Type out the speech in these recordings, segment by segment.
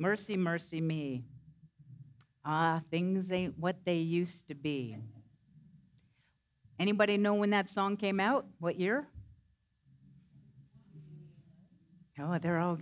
Mercy, mercy me. Ah, things ain't what they used to be. Anybody know when that song came out? What year? Oh, they're all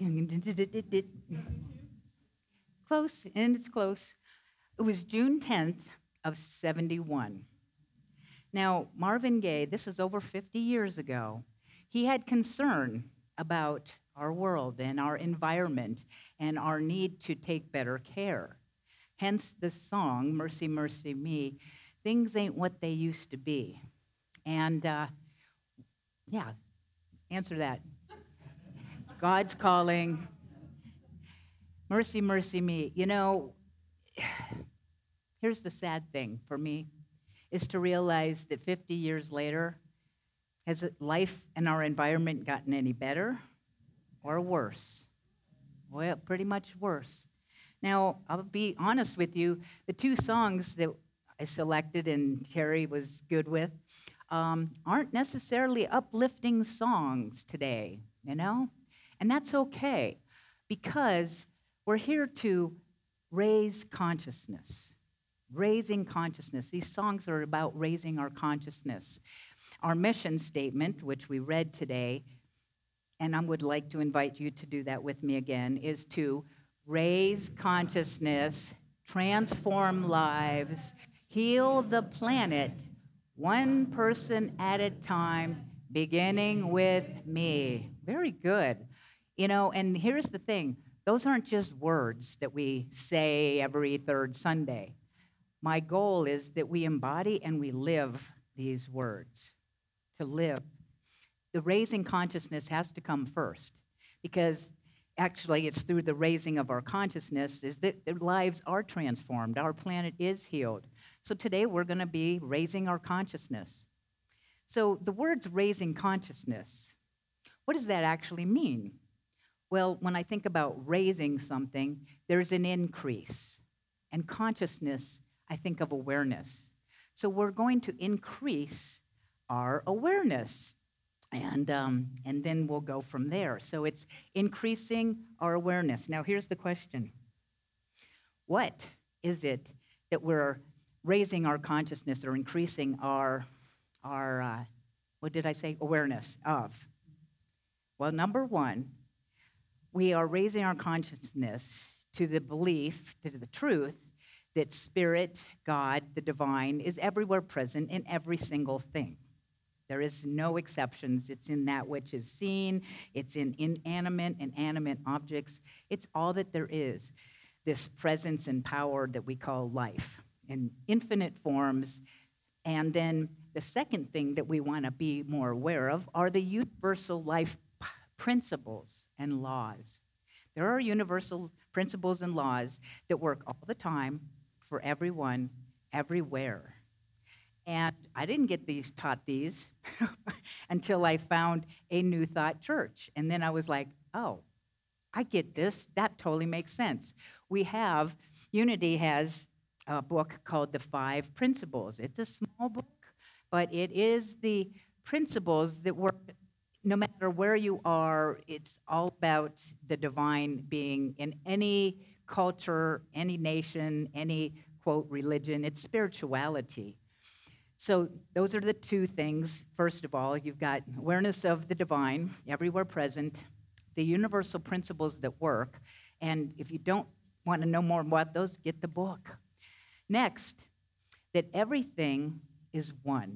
close, and it's close. It was June 10th of 71. Now, Marvin Gaye, this is over 50 years ago, he had concern about our world and our environment and our need to take better care. Hence the song, Mercy, Mercy Me, things ain't what they used to be. And yeah, answer that. God's calling, mercy, mercy me. You know, here's the sad thing for me is to realize that 50 years later, has life and our environment gotten any better or worse? Well, pretty much worse. Now, I'll be honest with you, the two songs that I selected and Terry was good with aren't necessarily uplifting songs today, you know? And that's okay because we're here to raise consciousness, raising consciousness. These songs are about raising our consciousness. Our mission statement, which we read today, and I would like to invite you to do that with me again, is to raise consciousness, transform lives, heal the planet, one person at a time, beginning with me. Very good. You know, and here's the thing those aren't just words that we say every third Sunday. My goal is that we embody and we live these words. To live. The raising consciousness has to come first because actually it's through the raising of our consciousness is that their lives are transformed. Our planet is healed. So today we're going to be raising our consciousness. So the words raising consciousness, what does that actually mean? Well, when I think about raising something, there's an increase. And consciousness, I think of awareness. So we're going to increase our awareness. And then we'll go from there. So it's increasing our awareness. Now, here's the question. What is it that we're raising our consciousness or increasing our what did I say, awareness of? Well, number one, we are raising our consciousness to the belief, to the truth, that Spirit, God, the divine, is everywhere present in every single thing. There is no exceptions. It's in that which is seen. It's in inanimate and animate objects. It's all that there is, this presence and power that we call life in infinite forms. And then the second thing that we want to be more aware of are the universal life principles and laws. There are universal principles and laws that work all the time for everyone, everywhere. And I didn't get taught these until I found a New Thought church. And then I was like, oh, I get this. That totally makes sense. Unity has a book called The Five Principles. It's a small book, but it is the principles that work no matter where you are. It's all about the divine being in any culture, any nation, any, quote, religion. It's spirituality. So those are the two things. First of all, you've got awareness of the divine, everywhere present, the universal principles that work. And if you don't want to know more about those, get the book. Next, that everything is one.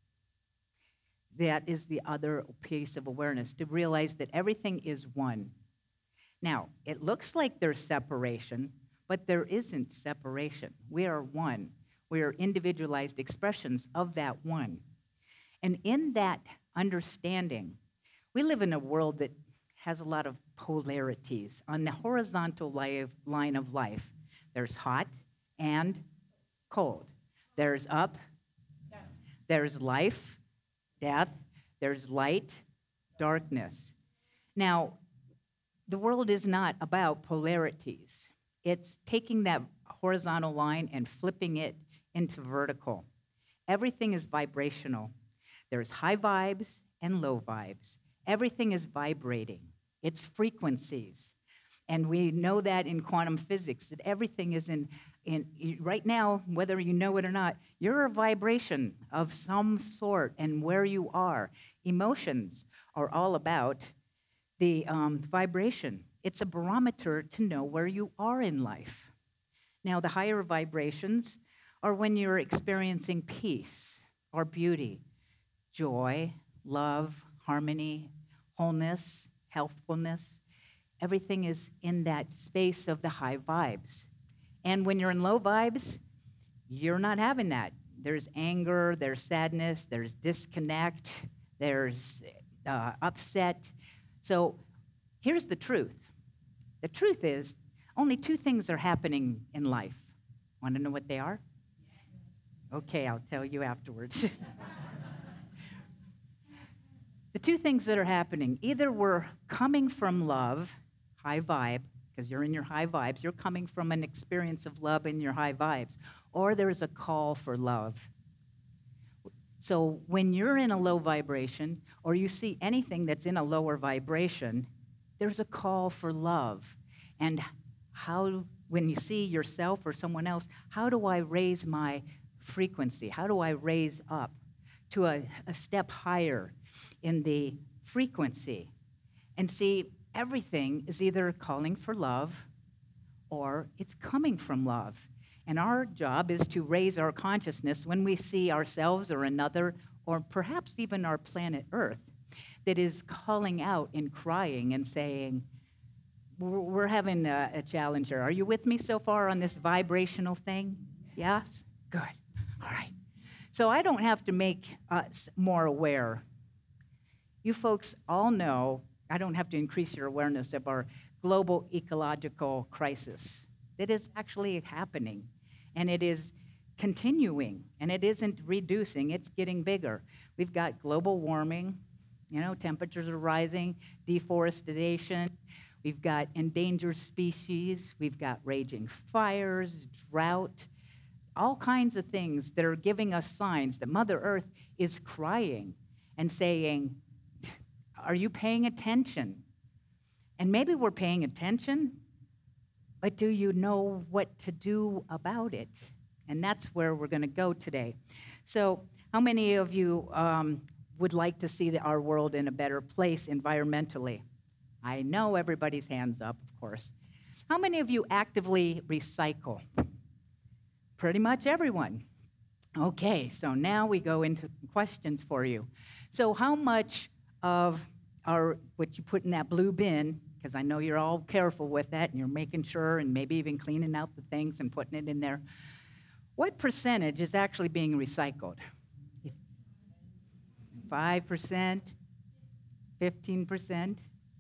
That is the other piece of awareness, to realize that everything is one. Now, it looks like there's separation, but there isn't separation. We are one. We are individualized expressions of that one. And in that understanding, we live in a world that has a lot of polarities. On the horizontal line of life, there's hot and cold. There's up, there's life, death, there's light, darkness. Now, the world is not about polarities. It's taking that horizontal line and flipping it into vertical. Everything is vibrational. There's high vibes and low vibes. Everything is vibrating. It's frequencies. And we know that in quantum physics, that everything is right now, whether you know it or not, you're a vibration of some sort and where you are. Emotions are all about the vibration. It's a barometer to know where you are in life. Now, the higher vibrations are when you're experiencing peace or beauty, joy, love, harmony, wholeness, healthfulness. Everything is in that space of the high vibes. And when you're in low vibes, you're not having that. There's anger, there's sadness, there's disconnect, there's upset. So here's the truth. The truth is, only two things are happening in life. Want to know what they are? Okay, I'll tell you afterwards. The two things that are happening, either we're coming from love, high vibe, because you're in your high vibes, you're coming from an experience of love in your high vibes, or there's a call for love. So when you're in a low vibration, or you see anything that's in a lower vibration, there's a call for love. And when you see yourself or someone else, how do I raise my frequency? How do I raise up to a step higher in the frequency? And see, everything is either calling for love or it's coming from love. And our job is to raise our consciousness when we see ourselves or another, or perhaps even our planet Earth, that is calling out and crying and saying, we're having a challenge here. Are you with me so far on this vibrational thing? Yes? Good. All right. So I don't have to make us more aware. You folks all know, I don't have to increase your awareness of our global ecological crisis. It is actually happening, and it is continuing, and it isn't reducing, it's getting bigger. We've got global warming, temperatures are rising, deforestation, we've got endangered species, we've got raging fires, drought, all kinds of things that are giving us signs that Mother Earth is crying and saying, are you paying attention? And maybe we're paying attention, but do you know what to do about it? And that's where we're going to go today. So how many of you would like to see our world in a better place environmentally? I know everybody's hands up, of course. How many of you actively recycle? Pretty much everyone. Okay, so now we go into some questions for you. So how much of what you put in that blue bin, because I know you're all careful with that and you're making sure and maybe even cleaning out the things and putting it in there, what percentage is actually being recycled? 5%, 15%,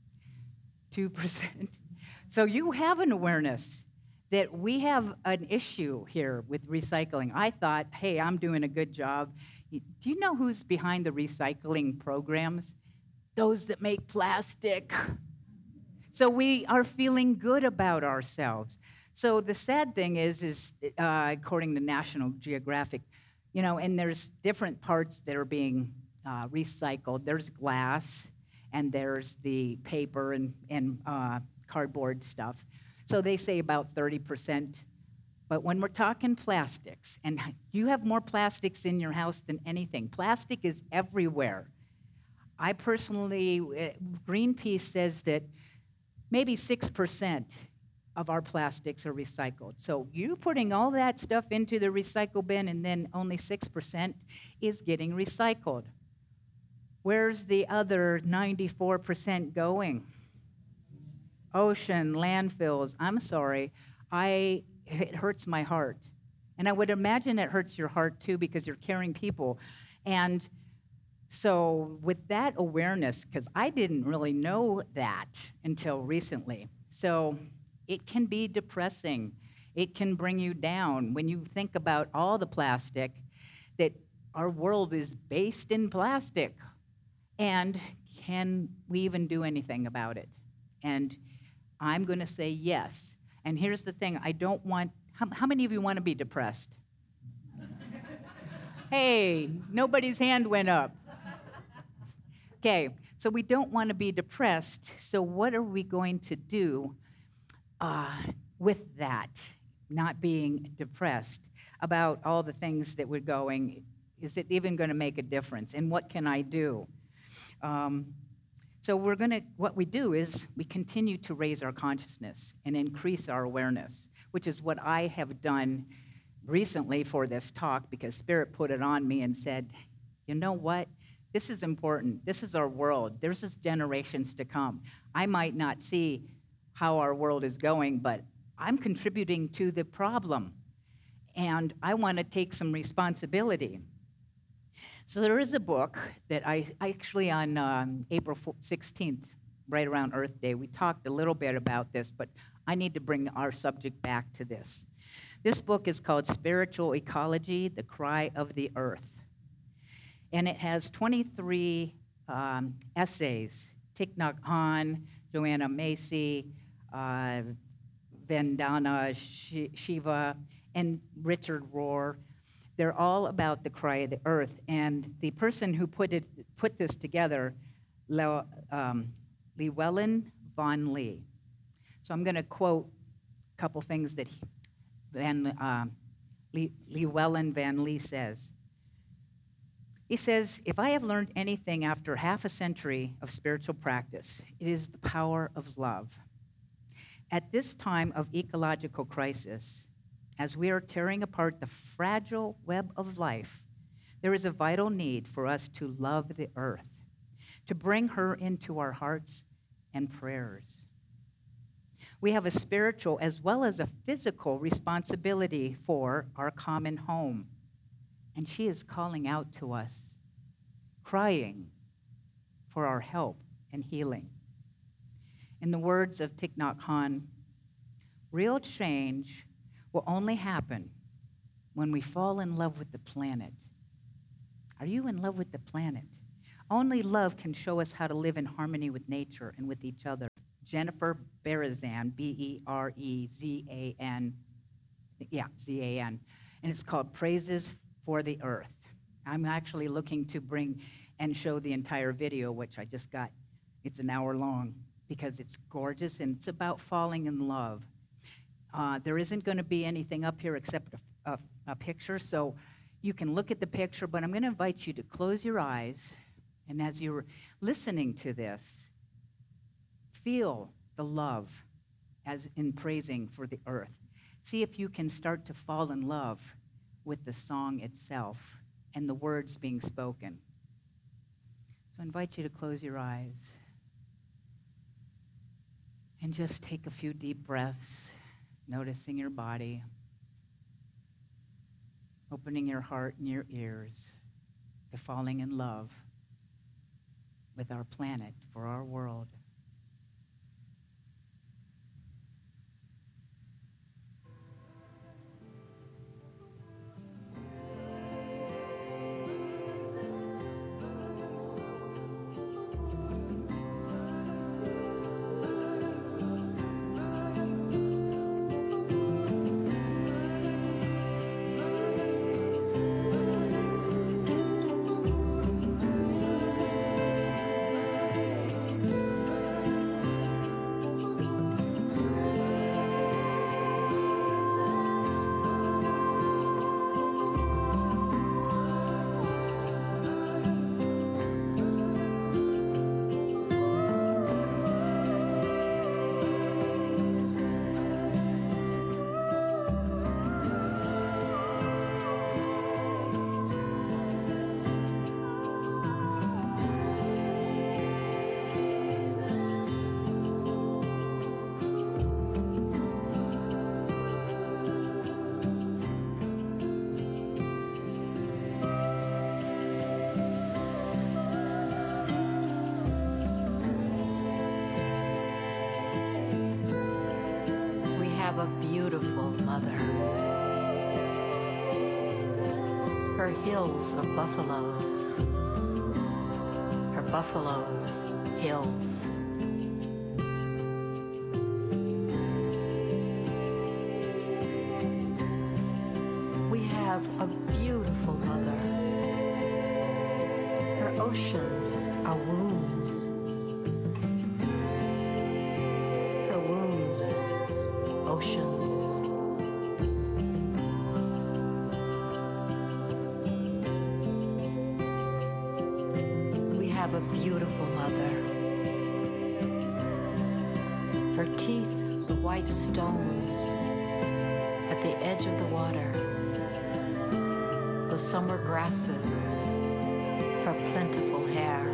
2%. So you have an awareness that we have an issue here with recycling. I thought, hey, I'm doing a good job. Do you know who's behind the recycling programs? Those that make plastic. So we are feeling good about ourselves. So the sad thing is according to National Geographic, and there's different parts that are being recycled. There's glass, and there's the paper and cardboard stuff. So they say about 30%. But when we're talking plastics, and you have more plastics in your house than anything. Plastic is everywhere. I personally, Greenpeace says that maybe 6% of our plastics are recycled. So you're putting all that stuff into the recycle bin, and then only 6% is getting recycled. Where's the other 94% going? Ocean, landfills. I'm sorry. It hurts my heart. And I would imagine it hurts your heart too, because you're caring people. And so with that awareness, because I didn't really know that until recently, so it can be depressing. It can bring you down when you think about all the plastic, that our world is based in plastic. And can we even do anything about it? And I'm going to say yes. And here's the thing. I don't want, how many of you want to be depressed? Hey, nobody's hand went up. Okay, so we don't want to be depressed. So what are we going to do? uh, with that, not being depressed about all the things that we're going, is it even going to make a difference? And what can I do? Um, so what we do is we continue to raise our consciousness and increase our awareness, which is what I have done recently for this talk, because Spirit put it on me and said, you know what? This is important. This is our world. There's just generations to come. I might not see how our world is going, but I'm contributing to the problem, and I want to take some responsibility. So there is a book that I actually on April 16th, right around Earth Day, we talked a little bit about this, but I need to bring our subject back to this. This book is called Spiritual Ecology, The Cry of the Earth. And it has 23 essays. Thich Nhat Hanh, Joanna Macy, Vandana Shiva, and Richard Rohr. They're all about the cry of the earth. And the person who put this together, Llewellyn Van Lee. So I'm going to quote a couple things that Llewellyn Van Lee says. He says, if I have learned anything after half a century of spiritual practice, it is the power of love. At this time of ecological crisis, as we are tearing apart the fragile web of life, there is a vital need for us to love the earth, to bring her into our hearts and prayers. We have a spiritual as well as a physical responsibility for our common home. And she is calling out to us, crying for our help and healing. In the words of Thich Nhat Hanh, real change will only happen when we fall in love with the planet. Are you in love with the planet? Only love can show us how to live in harmony with nature and with each other. Jennifer Berezan, B-E-R-E-Z-A-N, Z-A-N, and it's called Praises for the Earth. I'm actually looking to bring and show the entire video, which I just got. It's an hour long because it's gorgeous and it's about falling in love. There isn't going to be anything up here except a picture, so you can look at the picture, but I'm going to invite you to close your eyes, and as you're listening to this, feel the love as in praising for the earth. See if you can start to fall in love with the song itself and the words being spoken. So I invite you to close your eyes and just take a few deep breaths, noticing your body, opening your heart and your ears to falling in love with our planet, for our world. Have a beautiful mother. Her hills of buffaloes. Her buffaloes, hills. We have a beautiful mother. Her oceans are wombs. Her wombs oceans. We have a beautiful mother. Her teeth, the white stones at the edge of the water. The summer grasses, her plentiful hair.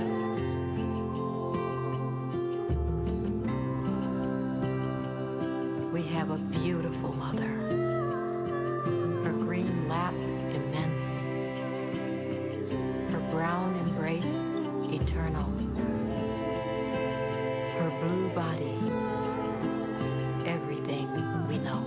We have a beautiful mother. Her green lap immense. Her brown embrace eternal. Her blue body, everything we know.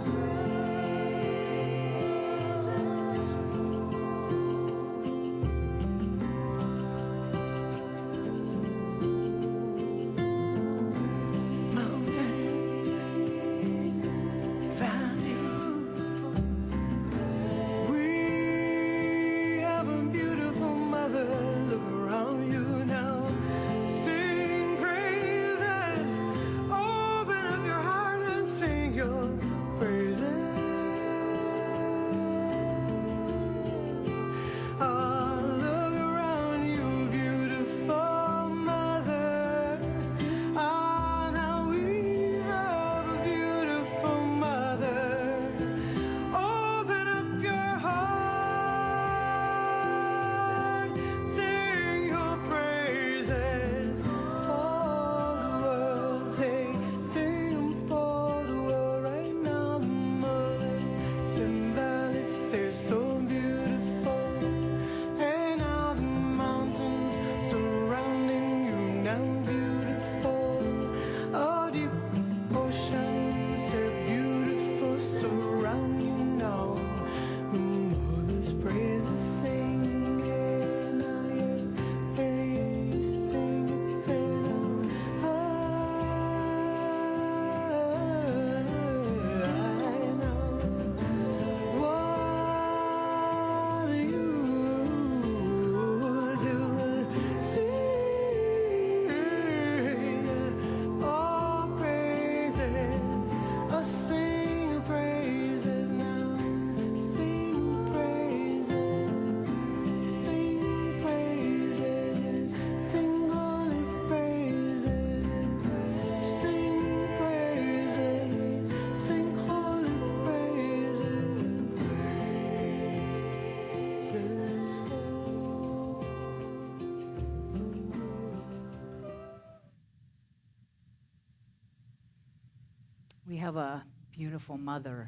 We have a beautiful mother,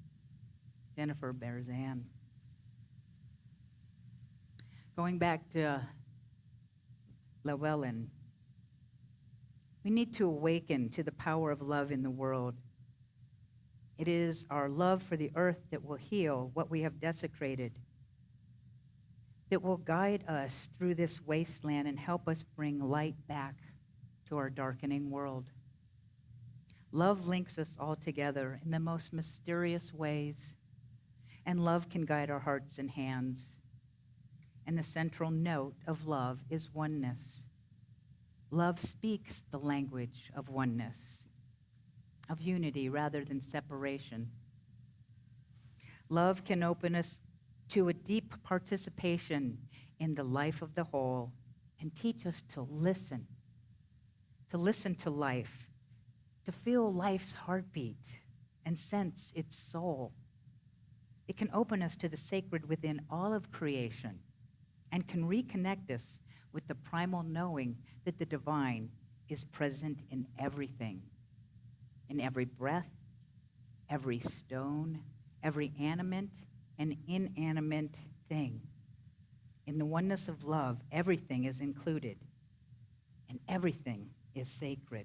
Jennifer Berzan. Going back to Llewellyn, we need to awaken to the power of love in the world. It is our love for the earth that will heal what we have desecrated, that will guide us through this wasteland and help us bring light back to our darkening world. Love links us all together in the most mysterious ways, and love can guide our hearts and hands. And the central note of love is oneness. Love speaks the language of oneness, of unity rather than separation. Love can open us to a deep participation in the life of the whole and teach us to listen to life, to feel life's heartbeat and sense its soul. It can open us to the sacred within all of creation and can reconnect us with the primal knowing that the divine is present in everything, in every breath, every stone, every animate and inanimate thing. In the oneness of love, everything is included, and everything is sacred.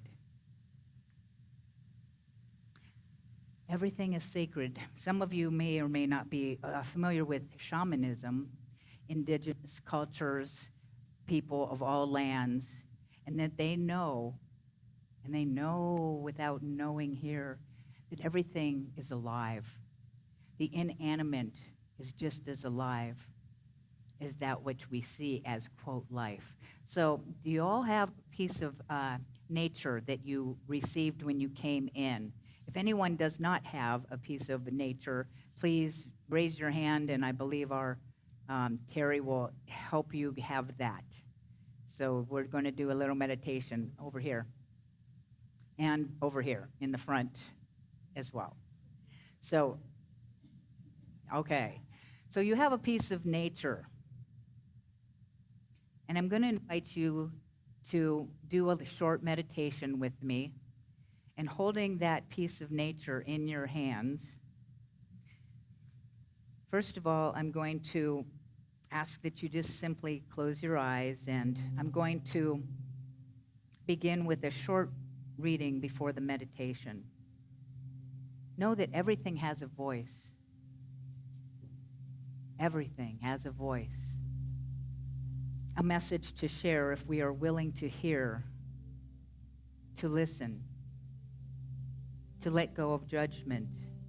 Everything is sacred. Some of you may or may not be familiar with shamanism, indigenous cultures, people of all lands, and that they know, and they know without knowing here, that everything is alive. The inanimate is just as alive as that which we see as, quote, life. So do you all have a piece of nature that you received when you came in? If If anyone does not have a piece of nature, please raise your hand, and I believe our Terry will help you have that. So we're going to do a little meditation over here and over here in the front as well. So, okay. So you have a piece of nature. And I'm going to invite you to do a short meditation with me. And holding that piece of nature in your hands, first of all, I'm going to ask that you just simply close your eyes, and I'm going to begin with a short reading before the meditation. Know that everything has a voice. Everything has a voice. A message to share if we are willing to hear, to listen, to let go of judgment,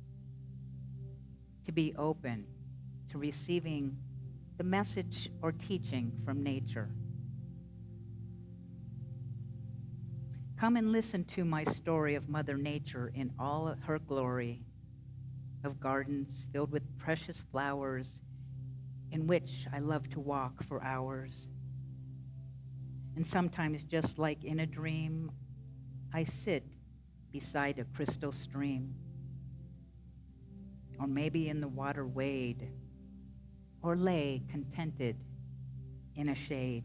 to be open to receiving the message or teaching from nature. Come and listen to my story of Mother Nature in all her glory, of gardens filled with precious flowers in which I love to walk for hours. And sometimes, just like in a dream, I sit beside a crystal stream, or maybe in the water wade, or lay contented in a shade.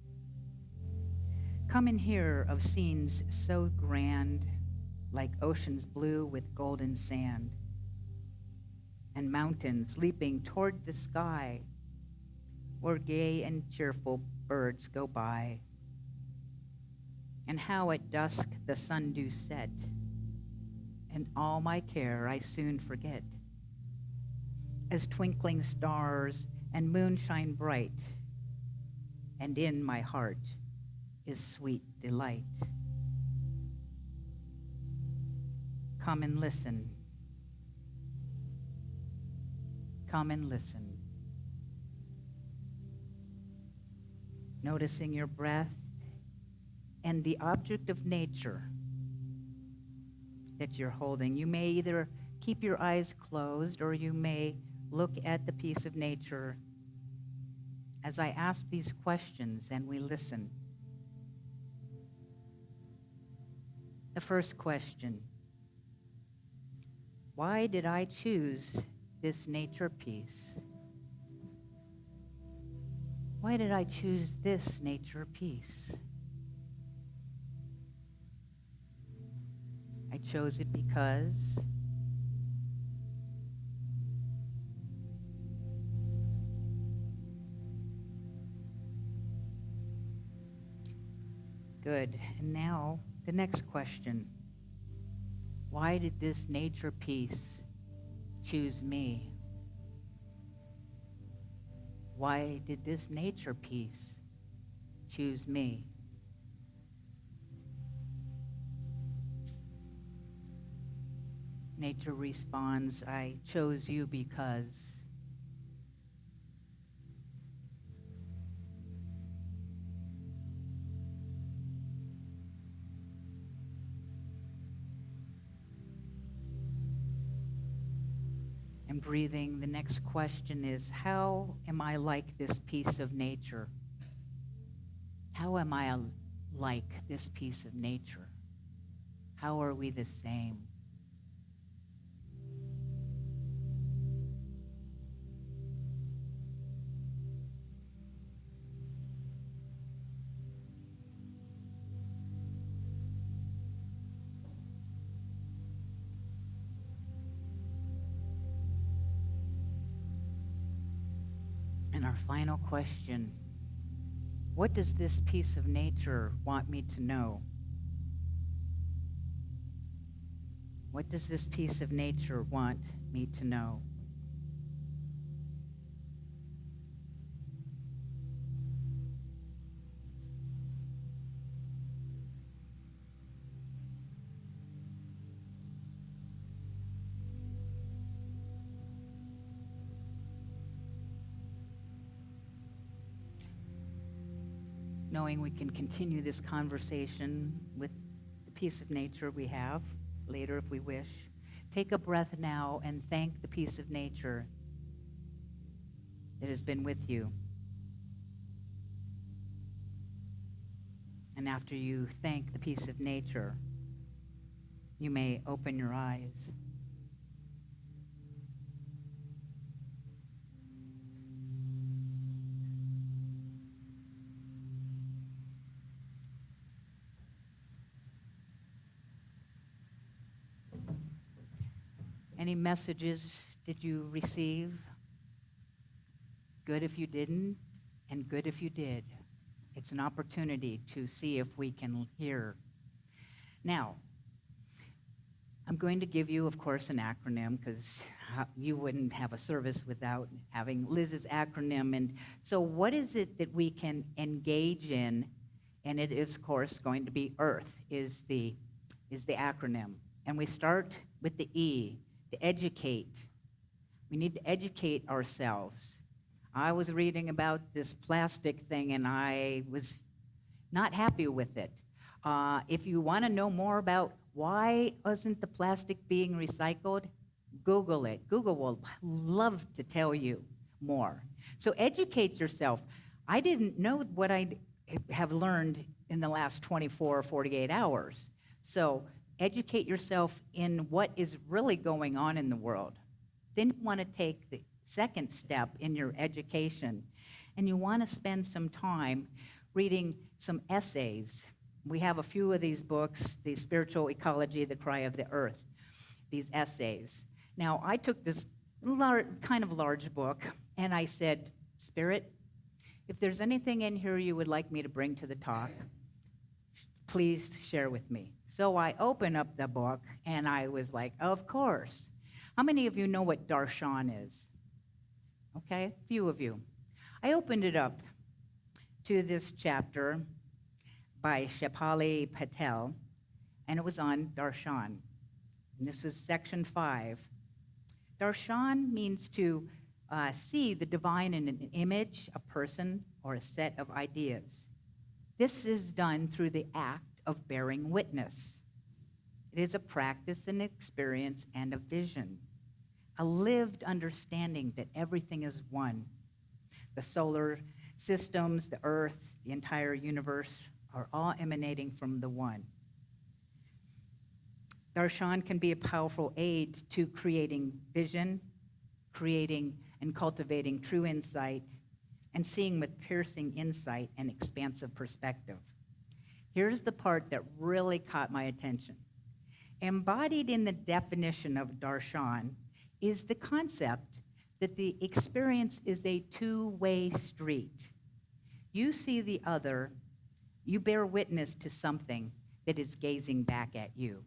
Come and hear of scenes so grand, like oceans blue with golden sand, and mountains leaping toward the sky, where gay and cheerful birds go by, and how at dusk the sun do set, and all my care I soon forget, as twinkling stars and moonshine bright, and in my heart is sweet delight. Come and listen. Come and listen. Noticing your breath and the object of nature that you're holding. You may either keep your eyes closed, or you may look at the piece of nature as I ask these questions and we listen. The first question: why did I choose this nature piece? Why did I choose this nature piece? I chose it because good. And now the next question: why did this nature piece choose me? Why did this nature piece choose me? Nature responds, I chose you because. And breathing, the next question is, how am I like this piece of nature? How am I like this piece of nature? How are we the same? And our final question: what does this piece of nature want me to know? What does this piece of nature want me to know? Knowing we can continue this conversation with the piece of nature we have later if we wish. take a breath now and thank the piece of nature that has been with you. And after you thank the piece of nature, you may open your eyes. Any messages did you receive? Good if you didn't, and good if you did. It's an opportunity to see if we can hear. Now, I'm going to give you, of course, an acronym, because you wouldn't have a service without having Liz's acronym. And so what is it that we can engage in? And it is, of course, going to be Earth is the acronym. And we start with the E, to educate. We need to educate ourselves. I was reading about this plastic thing, and I was not happy with it. If you want to know more about why isn't the plastic being recycled, Google it. Google will love to tell you more. So educate yourself. I didn't know what I have learned in the last 24 or 48 hours. So educate yourself in what is really going on in the world. Then you want to take the second step in your education, and you want to spend some time reading some essays. We have a few of these books, The Spiritual Ecology, The Cry of the Earth, these essays. Now, I took this kind of large book, and I said, Spirit, if there's anything in here you would like me to bring to the talk, please share with me. So I opened up the book, and I was like, of course. How many of you know what darshan is? Okay, a few of you. I opened it up to this chapter by Shepali Patel, and it was on darshan. And this was section 5. Darshan means to see the divine in an image, a person, or a set of ideas. This is done through the act of bearing witness. It is a practice, an experience, and a vision. A lived understanding that everything is one. The solar systems, the earth, the entire universe are all emanating from the one. Darshan can be a powerful aid to creating vision, creating and cultivating true insight, and seeing with piercing insight and expansive perspective. Here's the part that really caught my attention. Embodied in the definition of darshan is the concept that the experience is a two-way street. You see the other, you bear witness to something that is gazing back at you.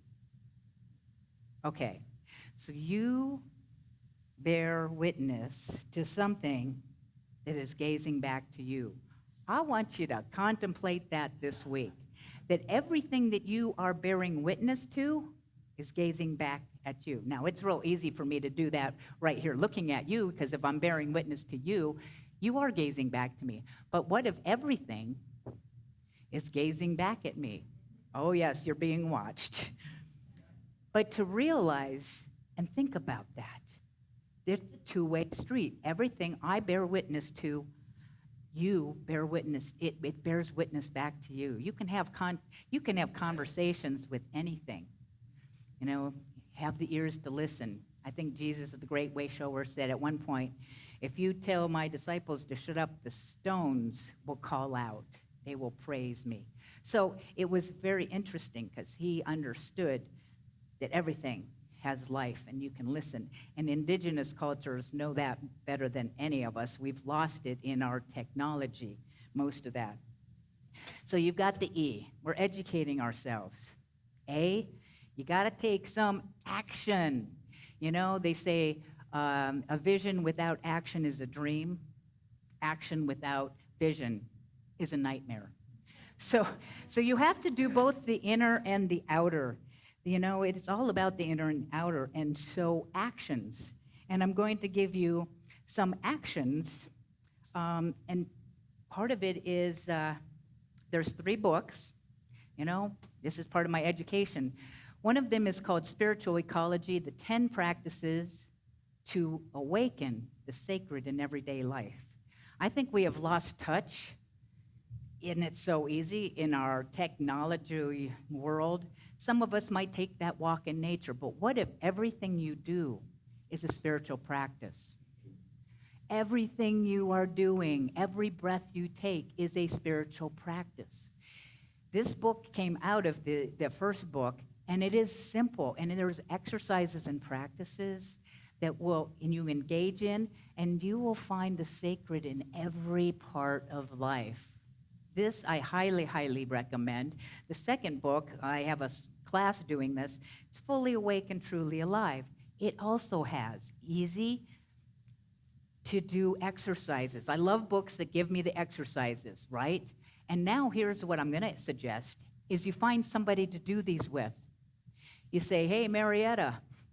Okay, so you bear witness to something that is gazing back to you. I want you to contemplate that this week, that everything that you are bearing witness to is gazing back at you. Now, it's real easy for me to do that right here looking at you, because if I'm bearing witness to you, you are gazing back to me. But what if everything is gazing back at me? Oh, yes, you're being watched. But to realize and think about that, there's a two-way street. Everything I bear witness to, you bear witness. It bears witness back to you. You can have conversations with anything. You know, have the ears to listen. I think Jesus, the great way shower, said at one point, if you tell my disciples to shut up, the stones will call out. They will praise me. So it was very interesting because he understood that everything has life and you can listen. And indigenous cultures know that better than any of us. We've lost it in our technology, most of that. So you've got the E. We're educating ourselves. A, you got to take some action. You know, they say a vision without action is a dream. Action without vision is a nightmare. So you have to do both the inner and the outer. You know, it's all about the inner and outer, and so actions. And I'm going to give you some actions, and part of it is there's 3 books. You know, this is part of my education. One of them is called Spiritual Ecology, the 10 practices to awaken the sacred in everyday life. I think we have lost touch, and it's so easy in our technology world. Some of us might take that walk in nature, but what if everything you do is a spiritual practice? Everything you are doing, every breath you take is a spiritual practice. This book came out of the first book, and it is simple, and there's exercises and practices that you engage in, and you will find the sacred in every part of life. This I highly, highly recommend. The second book, I have a class doing this. It's Fully Awake and Truly Alive. It also has easy to do exercises. I love books that give me the exercises, right? And now here's what I'm going to suggest, is you find somebody to do these with. You say, hey, Marietta,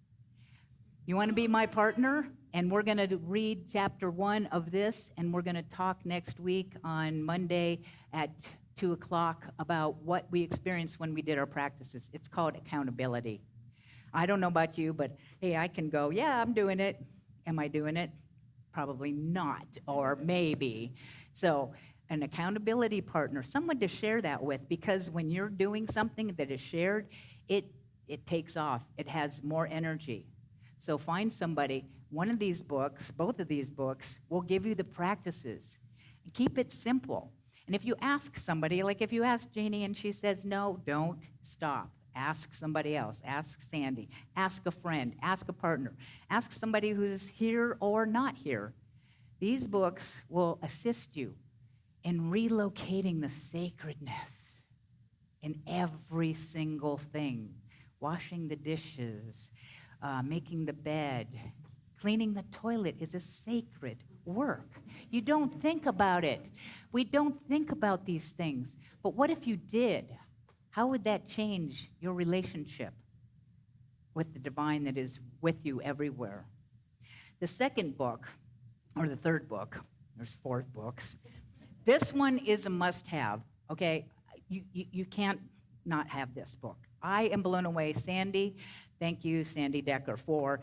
you want to be my partner? And we're going to read chapter 1 of this, and we're going to talk next week on Monday at 2 o'clock about what we experienced when we did our practices. It's called accountability. I don't know about you, but hey, I can go, yeah, I'm doing it. Am I doing it? Probably not, or maybe. So an accountability partner, someone to share that with, because when you're doing something that is shared, it takes off. It has more energy. So find somebody. One of these books, both of these books, will give you the practices. Keep it simple. And if you ask somebody, like if you ask Janie and she says no, don't stop. Ask somebody else. Ask Sandy. Ask a friend. Ask a partner. Ask somebody who's here or not here. These books will assist you in relocating the sacredness in every single thing. Washing the dishes, making the bed, cleaning the toilet is a sacred work. You don't think about it. We don't think about these things. But what if you did? How would that change your relationship with the divine that is with you everywhere? The second book, or the third book, there's 4 books. This one is a must-have, okay? You can't not have this book. I am blown away. Sandy, thank you, Sandy Decker, for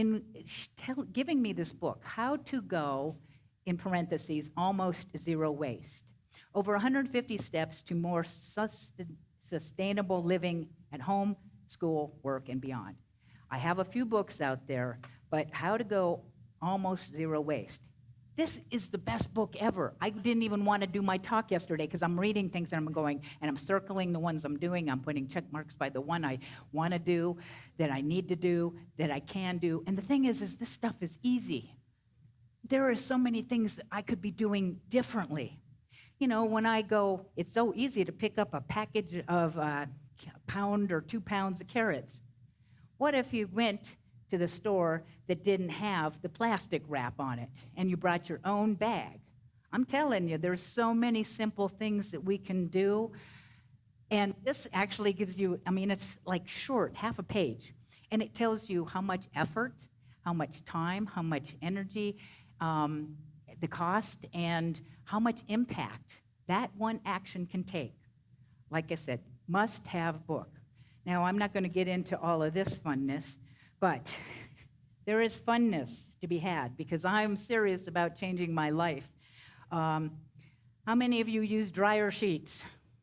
giving me this book, How to Go, in parentheses, Almost Zero Waste. Over 150 steps to more sustainable living at home, school, work, and beyond. I have a few books out there, but How to Go Almost Zero Waste. This is the best book ever. I didn't even want to do my talk yesterday because I'm reading things and I'm going, and I'm circling the ones I'm doing. I'm putting check marks by the one I want to do, that I need to do, that I can do. And the thing is this stuff is easy. There are so many things that I could be doing differently. You know, when I go, it's so easy to pick up a package of a pound or 2 pounds of carrots. What if you went to the store that didn't have the plastic wrap on it and you brought your own bag? I'm telling you, there's so many simple things that we can do. And this actually gives you, it's like short, half a page. And it tells you how much effort, how much time, how much energy, the cost, and how much impact that one action can take. Like I said, must-have book. Now, I'm not going to get into all of this funness, but there is funness to be had because I'm serious about changing my life. How many of you use dryer sheets?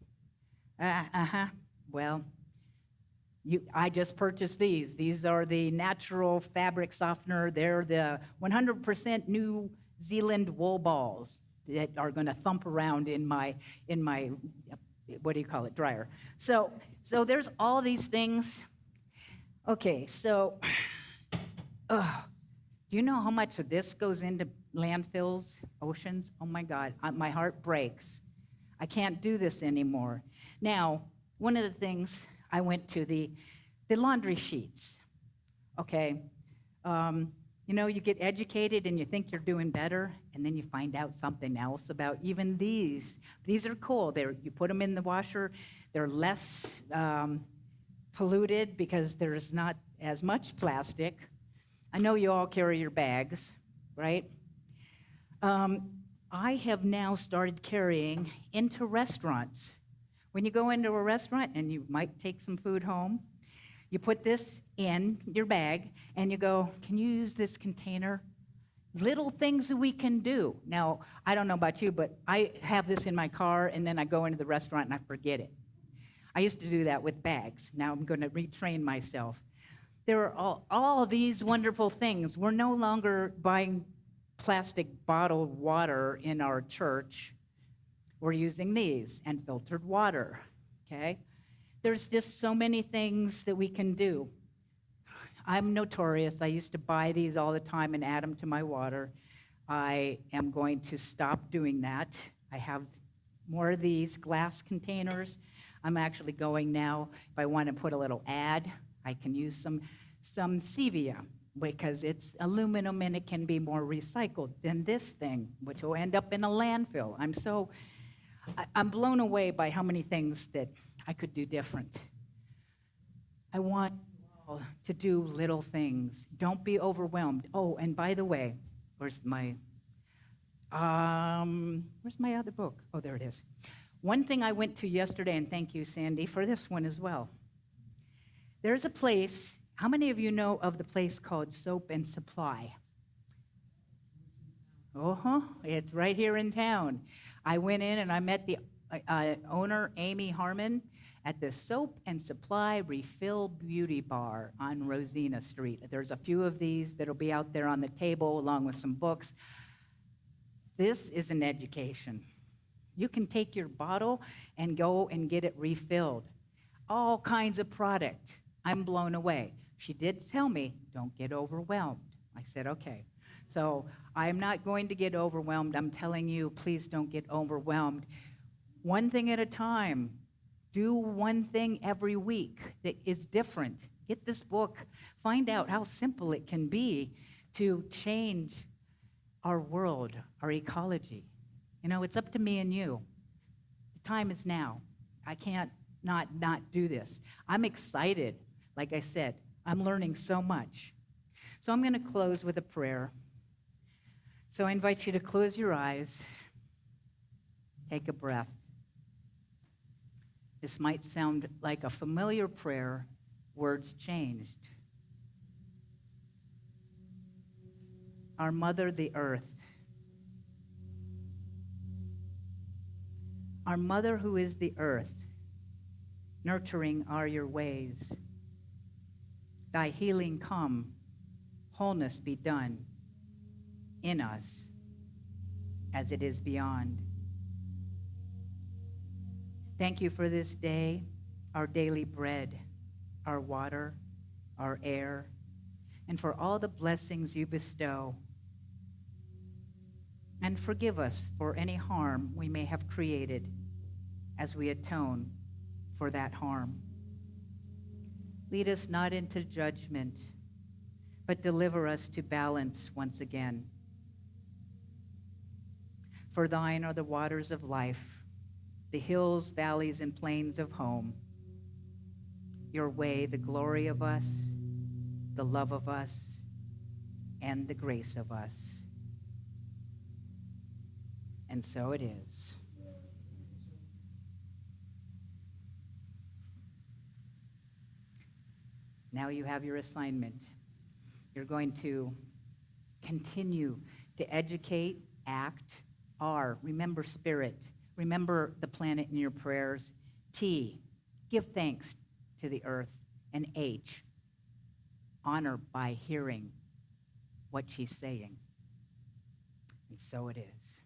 Well, I just purchased these. These are the natural fabric softener. They're the 100% New Zealand wool balls that are going to thump around in my what do you call it, dryer. So there's all these things. Okay, so do you know how much of this goes into landfills, oceans? Oh my God, my heart breaks. I can't do this anymore. Now, one of the things, I went to the laundry sheets. Okay, you get educated and you think you're doing better, and then you find out something else about even these. These are cool. You put them in the washer. They're less polluted because there's not as much plastic. I know you all carry your bags, right? I have now started carrying into restaurants. When you go into a restaurant and you might take some food home, You put this in your bag and you go, can you use this container? Little things that we can do. Now, I don't know about you, but I have this in my car and then I go into the restaurant and I forget it. I used to do that with bags. Now I'm going to retrain myself. There are all these wonderful things. We're no longer buying plastic bottled water in our church. We're using these and filtered water, okay? There's just so many things that we can do. I'm notorious. I used to buy these all the time and add them to my water. I am going to stop doing that. I have more of these glass containers. I'm actually going now, if I want to put a little ad, I can use some Stevia because it's aluminum and it can be more recycled than this thing, which will end up in a landfill. I'm blown away by how many things that I could do different. I want you all to do little things. Don't be overwhelmed. Oh, and by the way, where's my other book? Oh, there it is. One thing I went to yesterday, and thank you, Sandy, for this one as well. There's a place, how many of you know of the place called Soap and Supply? It's right here in town. I went in and I met the owner, Amy Harmon, at the Soap and Supply Refill Beauty Bar on Rosina Street. There's a few of these that'll be out there on the table along with some books. This is an education. You can take your bottle and go and get it refilled. All kinds of product. I'm blown away. She did tell me, don't get overwhelmed. I said, okay. So I'm not going to get overwhelmed. I'm telling you, please don't get overwhelmed. One thing at a time. Do one thing every week that is different. Get this book. Find out how simple it can be to change our world, our ecology. You know, it's up to me and you. The time is now. I can't not do this. I'm excited. Like I said, I'm learning so much. So I'm going to close with a prayer. So I invite you to close your eyes. Take a breath. This might sound like a familiar prayer, words changed. Our Mother, the Earth. Our Mother who is the earth, nurturing are your ways. Thy healing come, wholeness be done in us as it is beyond. Thank you for this day, our daily bread, our water, our air, and for all the blessings you bestow. And forgive us for any harm we may have created as we atone for that harm. Lead us not into judgment, but deliver us to balance once again. For thine are the waters of life, the hills, valleys, and plains of home. Your way, the glory of us, the love of us, and the grace of us. And so it is. Now you have your assignment. You're going to continue to educate, act. R, remember spirit. Remember the planet in your prayers. T, give thanks to the earth. And H, honor by hearing what she's saying. And so it is.